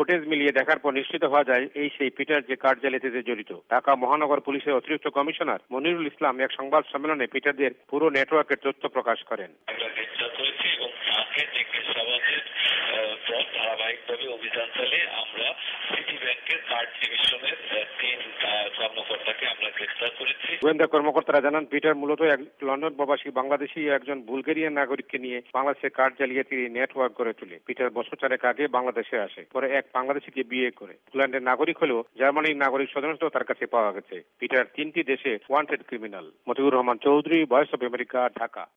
Footage মিলিয়ে দেখার পর নিশ্চিত হওয়া যায় এই সেই পিটার যে কার্ড জালিয়াতিতে জড়িত। ঢাকা মহানগর পুলিশের অতিরিক্ত কমিশনার মনিরুল ইসলাম এক সংবাদ সম্মেলনে পিটারদের পুরো নেটওয়ার্কের তথ্য প্রকাশ করেন। ধারাবাহিকভাবে অভিযান চালিয়ে আমরা সিটি ব্যাংকের কার্ড ডিভিশনের 3 কর্মকর্তাকে আমরা গ্রেফতার করেছি। গোয়েন্দা কর্মকর্তারা জানান পিটার মূলত এক লন্ডন প্রবাসী বাংলাদেশি একজন বুলগেরিয়ান নাগরিককে নিয়ে বাংলাদেশের কার্ড জালিয়াতির নেটওয়ার্ক গড়ে তোলে। পিটার বছর 4 আগে বাংলাদেশে আসে, পরে এক বাংলাদেশিকে বিয়ে করে। পোল্যান্ডের নাগরিক হলেও জার্মানির নাগরিক স্বজনত্ব তার কাছে পাওয়া গেছে। পিটার 3টি দেশে wanted criminal. Motiur Rahman Chowdhury, Voice of America, Dhaka.